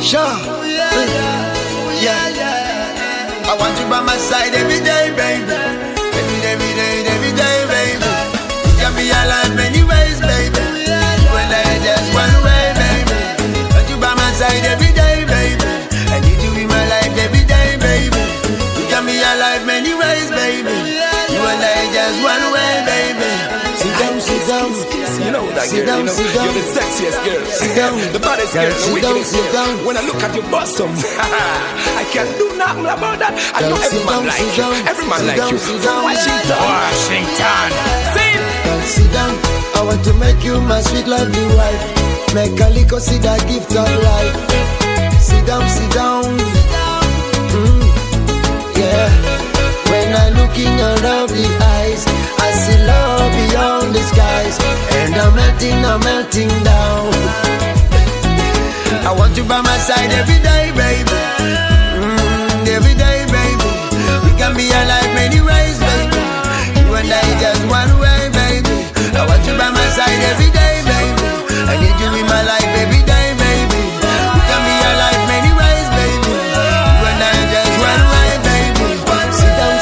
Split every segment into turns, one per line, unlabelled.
Sure. Yeah. I want you by my side every day, baby. Every day, baby. You can be alive many ways, baby. You and I just one way, baby. Want you by my side every day, baby. I need you in my life every day, baby. You can be alive many ways, baby. You and I just one way, baby. Sit down.
You know that
sit
girl,
down, sit down.
you're the sexiest girl.
Sit down.
The baddest girl, the wickedest girl. When I look at your bosom, I can't do nothing about that. I know every man like you. Every man like you. From Washington. Sing.
Sit down. I want to make you my sweet lovely wife. Make a little see that gift of life. Sit down. Yeah. When I'm looking at lovely eyes, I see love beyond the skies. And I'm melting down. I want you by my side every day, baby. Every day, baby. We can be alive many ways, baby. You and I just one way, baby. I want you by my side every day, baby. I need you in my life every day, baby. We can be alive many ways, baby. You and I just one way, baby. Sit down.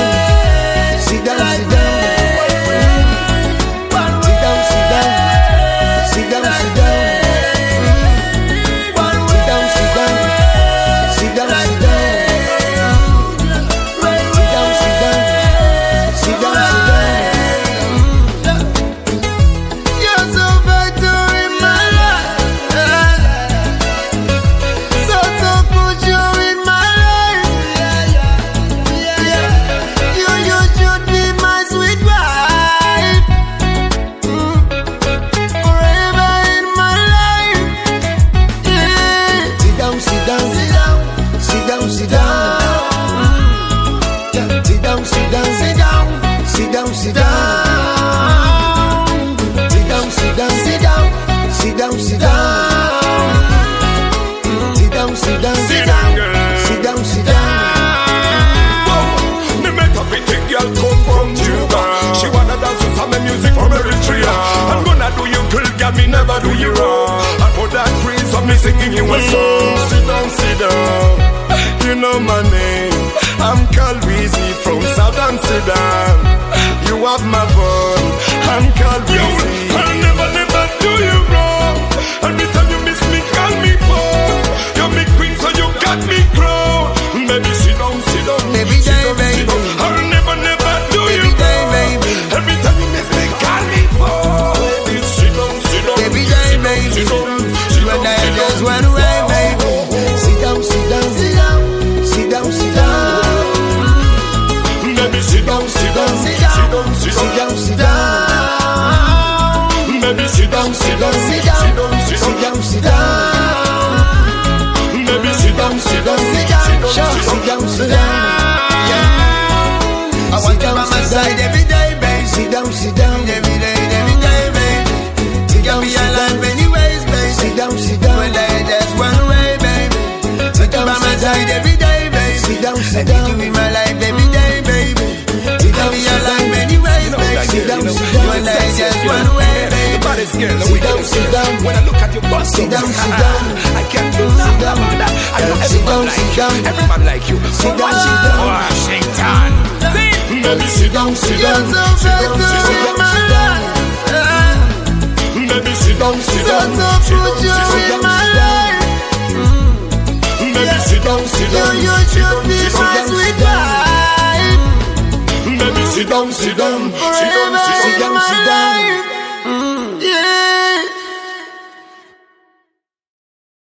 Me never do you wrong. And for that praise of me singing you a song. Sit down. You know my name. I'm Calwizy from South Amsterdam. You have my phone. I'm Calwizy. I'll never do you wrong. Every time you miss me, call me phone. You're my queen, so you got me crown. Baby, sit down.
Every day, baby.
I'll never do you wrong. Baby. Every time you miss me, call me phone.
Every day, baby. You and I just one way, baby. Sit down.
Baby, sit down.
Baby, sit down.
Baby, sit down. Yeah. I want you by my side every day, baby.
Sit down. Every day, baby. You can be alive many ways, baby. Sit down. Well, I just one way, baby. Sit down by my side every day, baby. Sit down. I need you in my life every day, baby. You can be alive many ways, baby. Sit down. Well, I just one way, baby.
The baddest girl, the
Sit
wickedest
down.
girl. When I look at your bosom,
Sit down.
I can't do nothing about that. I know every man like you. Every man like you. From Washington. Baby, sit down.
Baby, sit down.
Baby, sit down.
You should be my sweet wife.
Baby, sit down.
Forever in my life.